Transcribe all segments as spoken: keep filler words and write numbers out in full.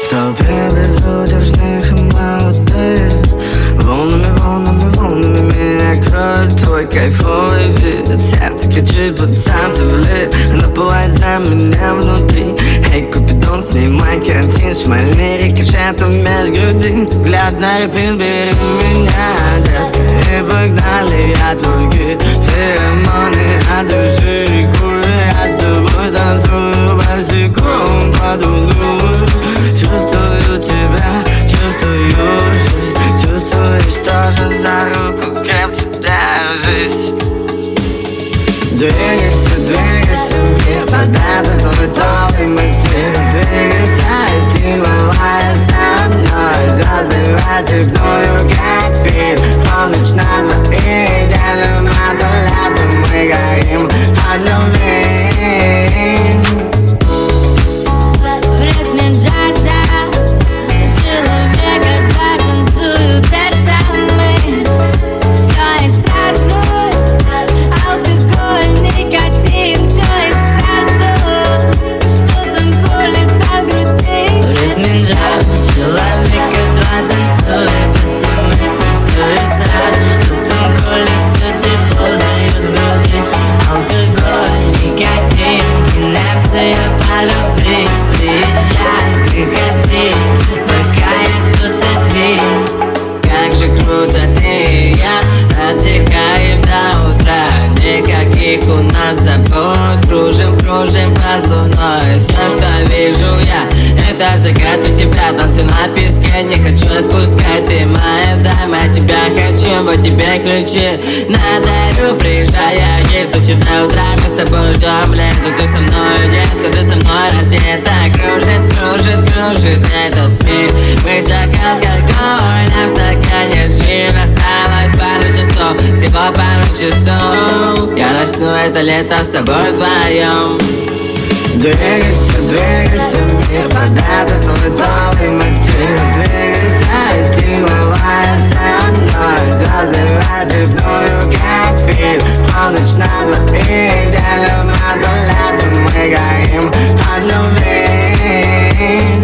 В толпе безудержных и молодых волнами, волнами, волнами меня кроет твой кайфовый вид. Сердце кричит, под сам ты влит, она пылает за меня внутри. Эй, Купидон, снимай карантин, шмальни рикошетом меж груди. Взгляд на репин, бери меня, детка, и погнали, я твой гид. Феромоны от души рекую, я с тобой танцую, босиком под луной. Чувствую тебя, чувствую жизнь, чувствуешь тоже за руку, крепче держись. Двигайся, двигайся, мир подает твой новый мотив. Двигайся, и ты малая со мной. Звезды рассыпную, как фильм. Полночь на двоих, делим над летом, мы горим от любви. В ритме джаза человека два танцуют, это мы. Все и сразу, алкоголь, никотин, все и сразу. Что там колется в груди? В ритме джаза человека два танцуют, это мы. Все и сразу, что там колется, тепло дает в груди. Алкоголь, никотин, инерция по любви. Приезжай, приходи, пока я тут один. Как же круто ты и я отдыхаем до утра. Никаких у нас забот, кружим, кружим под луной. Все, что вижу я, это закат у тебя. Танцы на песке, не хочу отпускать. Ты моя дама, тебя хочу, вот тебе ключи. Надарю, приезжай, я есть, стучит до утра. Мы с тобой ждем лето, ты со мной, детка, ты со мной раздета. Кружит, кружит, кружит этот мир. Мы как алкоголь, а в стакане джин. Осталось пару часов, всего пару часов. Я начну это лето с тобой вдвоем. Двигайся, двигайся, мир подает твой новый мотив. Двигайся, и ты малая со мной. Звезды рассыпную, как фильм. Полночь на двоих, делим над летом, мы горим от любви.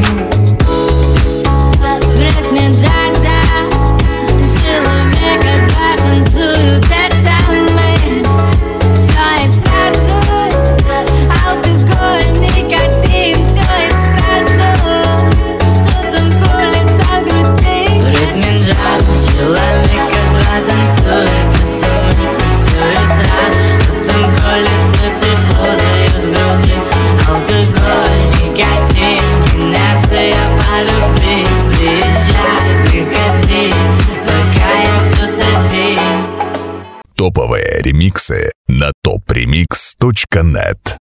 В ритме джаза человека два танцуют, это мы. Все и сразу, алкоголь, никотин, все и сразу. Что там колется в груди? В ритме джаза человека два танцуют, это мы. Все и сразу, что там колется, тепло дает в груди. Алкоголь, никотин, инерция по любви. Приезжай, приходи, пока я тут один. Топовые ремиксы на топ ремикс точка нет.